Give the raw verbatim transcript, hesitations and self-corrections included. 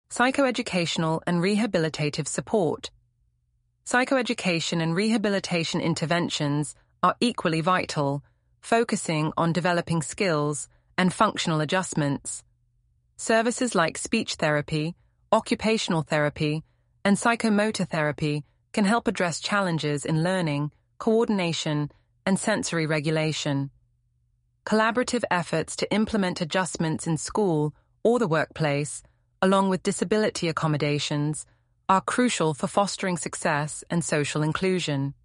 Psychoeducational and rehabilitative support. Psychoeducation and rehabilitation interventions are equally vital, focusing on developing skills and functional adjustments. Services like speech therapy, occupational therapy, and psychomotor therapy can help address challenges in learning, coordination, and sensory regulation. Collaborative efforts to implement adjustments in school or the workplace, along with disability accommodations, are crucial for fostering success and social inclusion.